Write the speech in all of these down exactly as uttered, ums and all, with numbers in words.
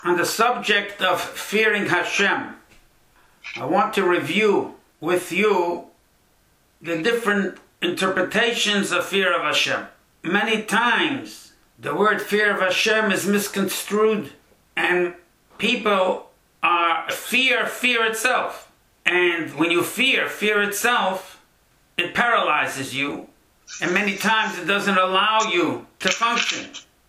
On the subject of fearing Hashem, I want to review with you the different interpretations of fear of Hashem. Many times the word fear of Hashem is misconstrued, and people are fear fear itself. And when you fear fear itself, it paralyzes you, and many times it doesn't allow you to function.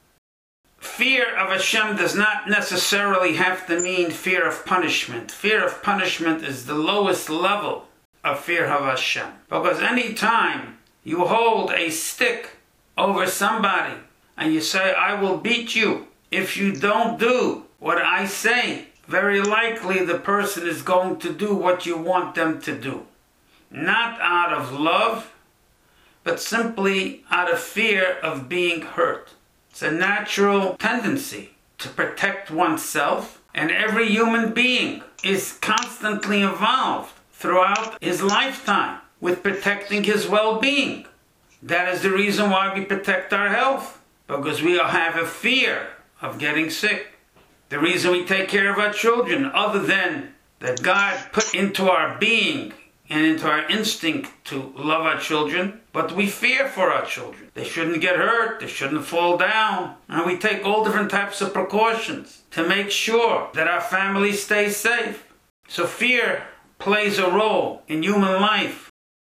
Fear of Hashem does not necessarily have to mean fear of punishment. Fear of punishment is the lowest level of fear of Hashem. Because any time you hold a stick over somebody and you say, I will beat you if you don't do what I say, very likely the person is going to do what you want them to do. Not out of love, but simply out of fear of being hurt. It's a natural tendency to protect oneself, and every human being is constantly involved throughout his lifetime with protecting his well-being. That is the reason why we protect our health, because we have a fear of getting sick. The reason we take care of our children, other than that God put into our being and into our instinct to love our children, but we fear for our children. They shouldn't get hurt, they shouldn't fall down, and we take all different types of precautions to make sure that our family stays safe. So fear plays a role in human life.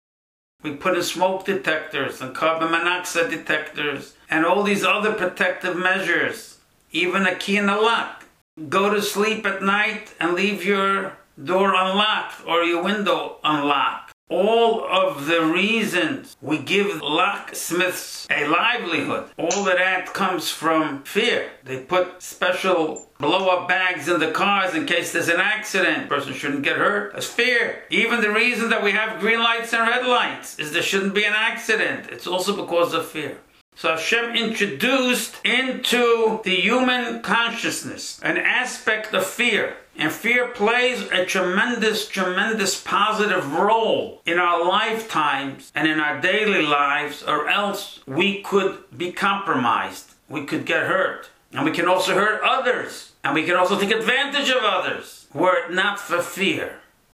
We put in smoke detectors and carbon monoxide detectors and all these other protective measures, even a key in a lock. Go to sleep at night and leave your door unlocked or your window unlocked. All of the reasons we give locksmiths a livelihood, all of that comes from fear. They put special blow-up bags in the cars in case there's an accident. The person shouldn't get hurt. That's fear. Even the reason that we have green lights and red lights is there shouldn't be an accident. It's also because of fear. So Hashem introduced into the human consciousness an aspect of fear. And fear plays a tremendous, tremendous positive role in our lifetimes and in our daily lives, or else we could be compromised. We could get hurt. And we can also hurt others. And we can also take advantage of others, were it not for fear.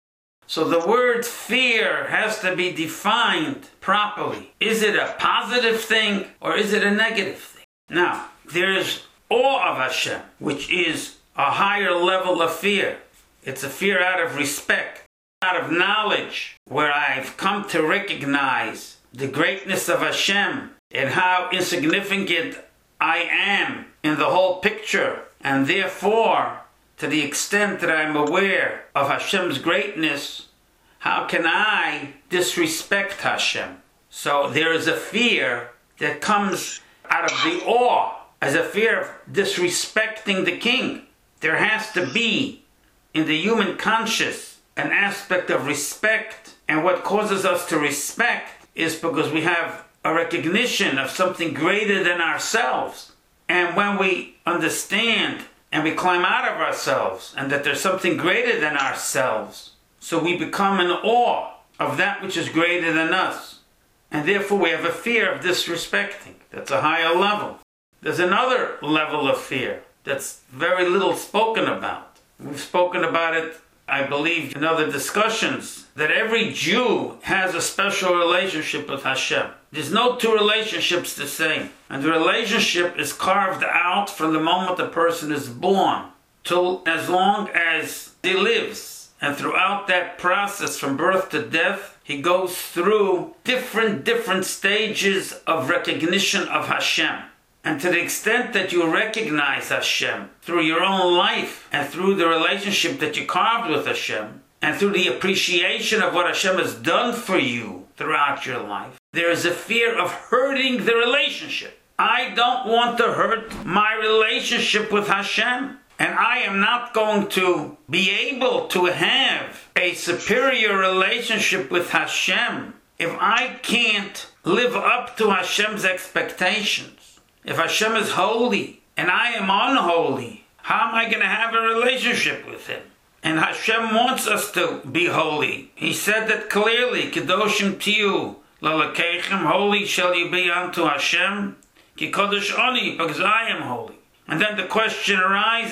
So the word fear has to be defined properly. Is it a positive thing or is it a negative thing? Now, there is awe of Hashem, which is a higher level of fear. It's a fear out of respect, out of knowledge, where I've come to recognize the greatness of Hashem and how insignificant I am in the whole picture, and therefore, to the extent that I'm aware of Hashem's greatness, how can I disrespect Hashem? So there is a fear that comes out of the awe, as a fear of disrespecting the king. There has to be, in the human conscious, an aspect of respect. And what causes us to respect is because we have a recognition of something greater than ourselves. And when we understand and we climb out of ourselves, and that there's something greater than ourselves, so we become in awe of that which is greater than us. And therefore we have a fear of disrespecting. That's a higher level. There's another level of fear that's very little spoken about. We've spoken about it, I believe, in other discussions, that every Jew has a special relationship with Hashem. There's no two relationships the same. And the relationship is carved out from the moment the person is born till as long as he lives. And throughout that process, from birth to death, he goes through different, different stages of recognition of Hashem. And to the extent that you recognize Hashem through your own life and through the relationship that you carved with Hashem and through the appreciation of what Hashem has done for you throughout your life, there is a fear of hurting the relationship. I don't want to hurt my relationship with Hashem. And I am not going to be able to have a superior relationship with Hashem if I can't live up to Hashem's expectations. If Hashem is holy and I am unholy, how am I going to have a relationship with Him? And Hashem wants us to be holy. He said that clearly, Kedoshim tiyu lalakechem, holy shall you be unto Hashem, ki kodesh ani, because I am holy. And then the question arises,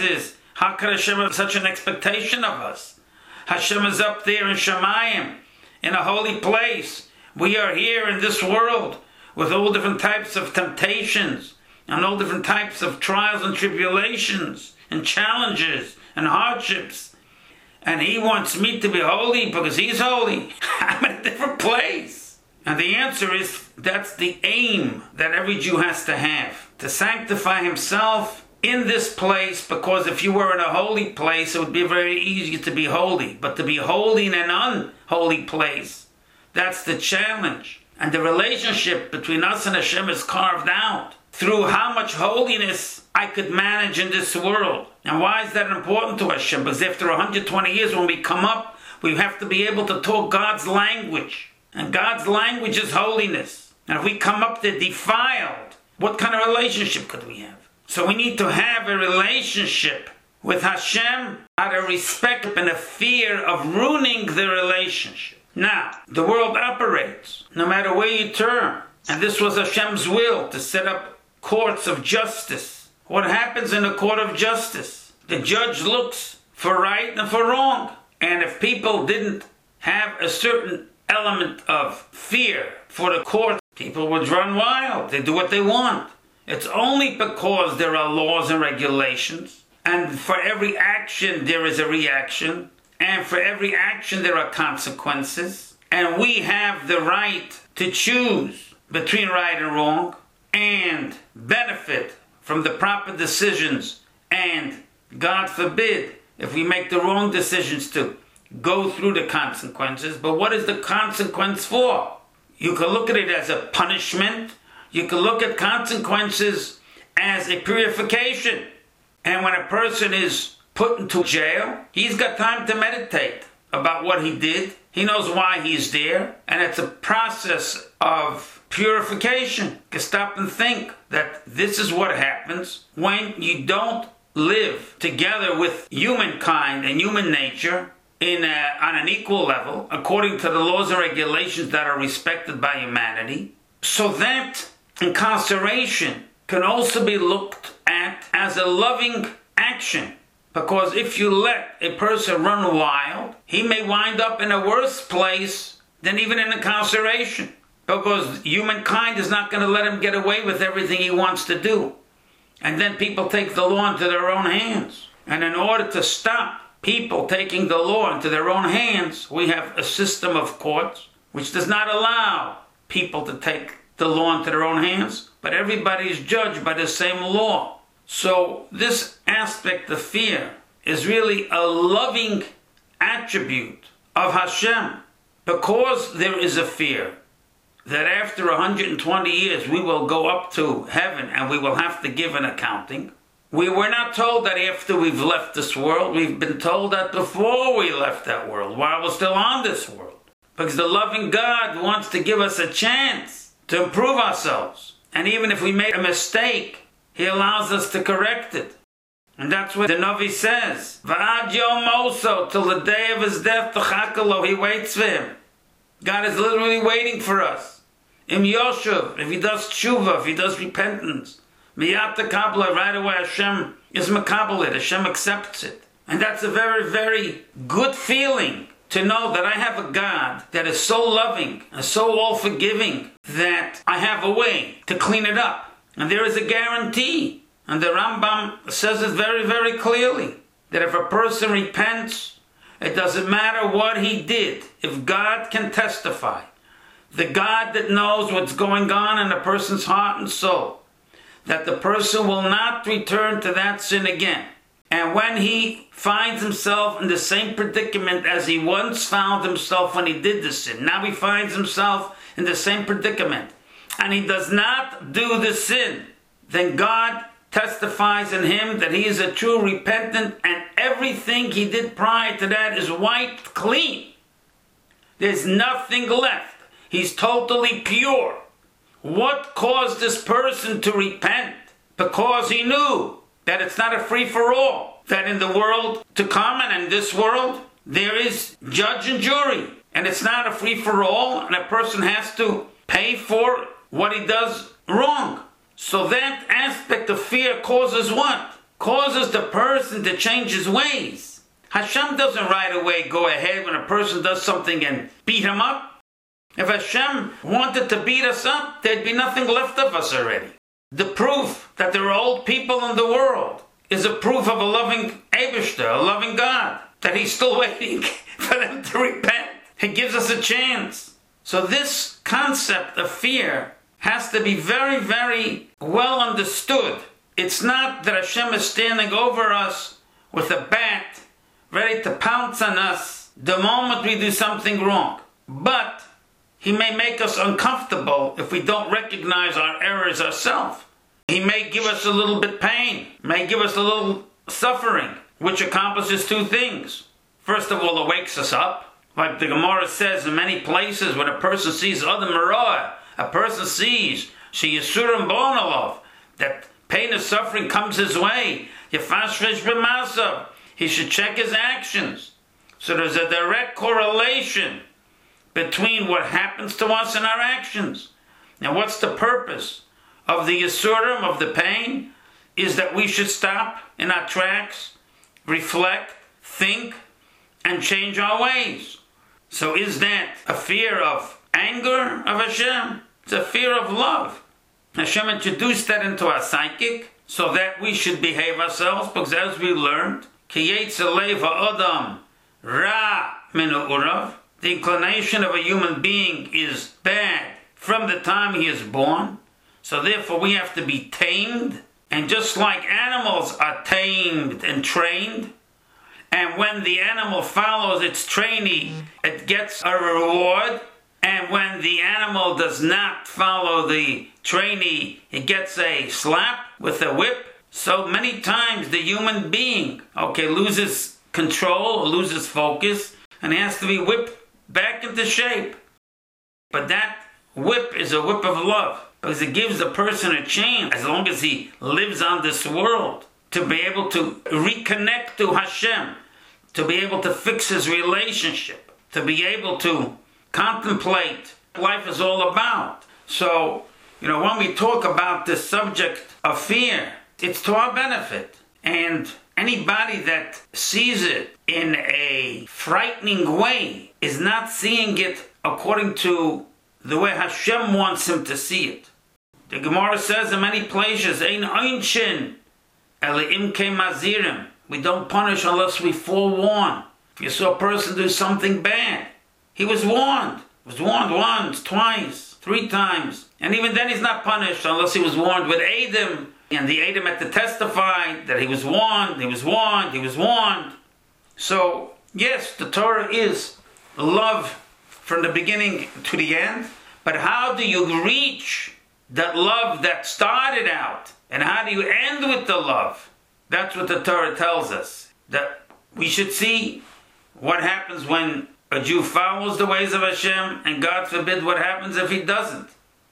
How could Hashem have such an expectation of us? Hashem is up there in Shemayim, in a holy place. We are here in this world with all different types of temptations and all different types of trials and tribulations and challenges and hardships. And He wants me to be holy because He's holy. I'm in a different place. And the answer is, that's the aim that every Jew has to have, to sanctify himself in this place, because if you were in a holy place, it would be very easy to be holy. But to be holy in an unholy place, that's the challenge. And the relationship between us and Hashem is carved out through how much holiness I could manage in this world. And why is that important to Hashem? Because after one hundred twenty years, when we come up, we have to be able to talk God's language. And God's language is holiness. And if we come up there defiled, what kind of relationship could we have? So we need to have a relationship with Hashem out of respect and a fear of ruining the relationship. Now, the world operates no matter where you turn. And this was Hashem's will, to set up courts of justice. What happens in a court of justice? The judge looks for right and for wrong. And if people didn't have a certain element of fear for the court, people would run wild. They do what they want. It's only because there are laws and regulations, and for every action there is a reaction, and for every action there are consequences, and we have the right to choose between right and wrong, and benefit from the proper decisions, and God forbid if we make the wrong decisions to go through the consequences. But what is the consequence for? You can look at it as a punishment. You can look at consequences as a purification. And when a person is put into jail, he's got time to meditate about what he did. He knows why he's there. And it's a process of purification. You can stop and think that this is what happens when you don't live together with humankind and human nature in a, on an equal level, according to the laws and regulations that are respected by humanity. So that incarceration can also be looked at as a loving action. Because if you let a person run wild, he may wind up in a worse place than even in incarceration. Because humankind is not going to let him get away with everything he wants to do. And then people take the law into their own hands. And in order to stop people taking the law into their own hands, we have a system of courts which does not allow people to take the law into their own hands, but everybody is judged by the same law. So this aspect of fear is really a loving attribute of Hashem, because there is a fear that after one hundred twenty years we will go up to heaven and we will have to give an accounting. We were not told that after we've left this world. We've been told that before we left that world, while we're still on this world. Because the loving God wants to give us a chance to improve ourselves. And even if we made a mistake, He allows us to correct it. And that's what the Navi says. V'ad yom moso, till the day of his death, t'chakalo, He waits for him. God is literally waiting for us. Im Yoshev, if he does tshuva, if he does repentance, Miyat Kabbalah, right away Hashem is makabelit, Hashem accepts it. And that's a very, very good feeling to know that I have a God that is so loving and so all-forgiving that I have a way to clean it up. And there is a guarantee. And the Rambam says it very, very clearly, that if a person repents, it doesn't matter what he did. If God can testify, the God that knows what's going on in a person's heart and soul, that the person will not return to that sin again. And when he finds himself in the same predicament as he once found himself when he did the sin, now he finds himself in the same predicament, and he does not do the sin, then God testifies in him that he is a true repentant, and everything he did prior to that is wiped clean. There's nothing left. He's totally pure. What caused this person to repent? Because he knew that it's not a free-for-all. That in the world to come and in this world, there is judge and jury. And it's not a free-for-all, and a person has to pay for what he does wrong. So that aspect of fear causes what? causes the person to change his ways. Hashem doesn't right away go ahead when a person does something and beat him up. If Hashem wanted to beat us up, there'd be nothing left of us already. The proof that there are old people in the world is a proof of a loving Eibishter, a loving God, that He's still waiting for them to repent. He gives us a chance. So this concept of fear has to be very, very well understood. It's not that Hashem is standing over us with a bat, ready to pounce on us the moment we do something wrong. But He may make us uncomfortable if we don't recognize our errors ourselves. He may give us a little bit pain, may give us a little suffering, which accomplishes two things. First of all, it wakes us up. Like the Gemara says in many places, when a person sees other marah, a person sees she yisurim bo'analov, that pain and suffering comes his way. Yefashresh b'masav. He should check his actions. So there's a direct correlation between what happens to us and our actions. Now, what's the purpose of the yisurim, of the pain? Is that we should stop in our tracks, reflect, think, and change our ways. So is that a fear of anger of Hashem? It's a fear of love. Hashem introduced that into our psychic so that we should behave ourselves, because as we learned, Ki yetzer lev ha'adam ra min ha'urav, the inclination of a human being is bad from the time he is born. So therefore we have to be tamed. And just like animals are tamed and trained, and when the animal follows its trainee, it gets a reward. And when the animal does not follow the trainee, it gets a slap with a whip. So many times the human being, okay, loses control or loses focus, and has to be whipped back into shape. But that whip is a whip of love, because it gives the person a chance, as long as he lives on this world, to be able to reconnect to Hashem, to be able to fix his relationship, to be able to contemplate what life is all about. So, you know, when we talk about this subject of fear, it's to our benefit. And anybody that sees it in a frightening way is not seeing it according to the way Hashem wants him to see it. The Gemara says in many places, Ein einshin ele imke mazirim. We don't punish unless we forewarn. If you saw a person do something bad, he was warned. He was warned once, twice, three times. And even then he's not punished unless he was warned with Eidim. And the Eidim had to testify that he was warned, he was warned, he was warned. So, yes, the Torah is love from the beginning to the end. But how do you reach that love that started out? And how do you end with the love? That's what the Torah tells us. That we should see what happens when a Jew follows the ways of Hashem, and God forbid what happens if he doesn't.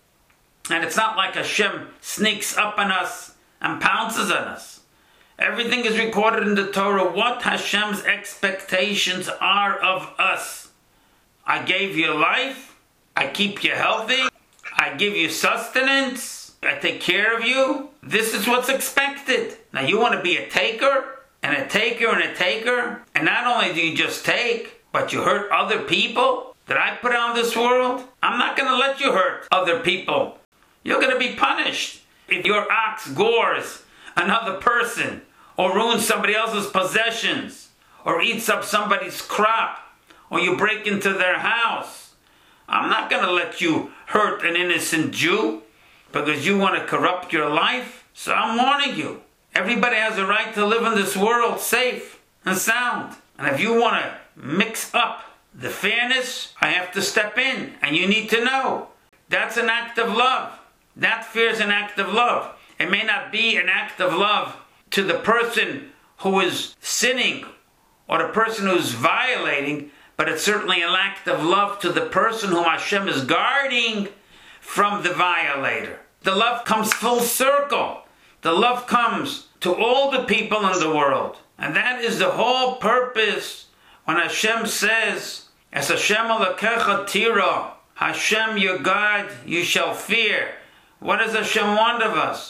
And it's not like Hashem sneaks up on us and pounces on us. Everything is recorded in the Torah, what Hashem's expectations are of us. I gave you life, I keep you healthy, I give you sustenance, I take care of you. This is what's expected. Now you want to be a taker, and a taker, and a taker, and not only do you just take, but you hurt other people that I put on this world? I'm not going to let you hurt other people. You're going to be punished. If your ox gores another person, or ruins somebody else's possessions, or eats up somebody's crop, or you break into their house, I'm not going to let you hurt an innocent Jew because you want to corrupt your life. So I'm warning you. Everybody has a right to live in this world safe and sound. And if you want to mix up the fairness, I have to step in, and you need to know. That's an act of love. That fear is an act of love. It may not be an act of love to the person who is sinning or the person who is violating, but it's certainly an act of love to the person whom Hashem is guarding from the violator. The love comes full circle. The love comes to all the people in the world. And that is the whole purpose when Hashem says, as Hashem alakecha tira, Hashem your God you shall fear. What does Hashem want of us?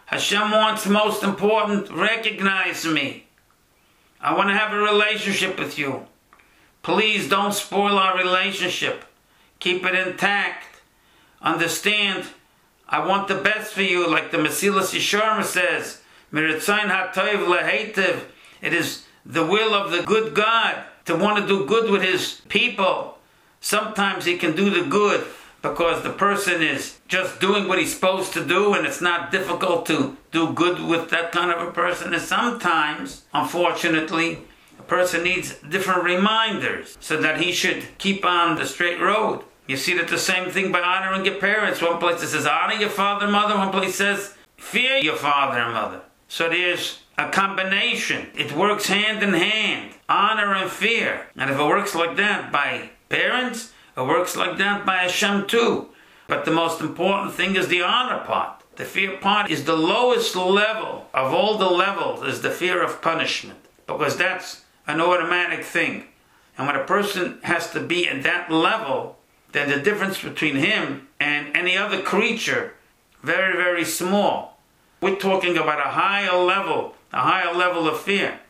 Hashem wants, most important, recognize me. I want to have a relationship with you. Please don't spoil our relationship. Keep it intact. Understand, I want the best for you, like the Mesilas Yesharim says. Miritzayin ha'tov leheitev. It is the will of the good God to want to do good with his people. Sometimes he can do the good because the person is just doing what he's supposed to do, and it's not difficult to do good with that kind of a person. And sometimes, unfortunately, a person needs different reminders so that he should keep on the straight road. You see that the same thing by honoring your parents. One place it says honor your father and mother. One place says fear your father and mother. So there's a combination. It works hand in hand. Honor and fear. And if it works like that by parents, it works like that by Hashem too. But the most important thing is the honor part. The fear part is the lowest level of all the levels, is the fear of punishment. Because that's an automatic thing. And when a person has to be at that level, then the difference between him and any other creature, very, very small. We're talking about a higher level, a higher level of fear.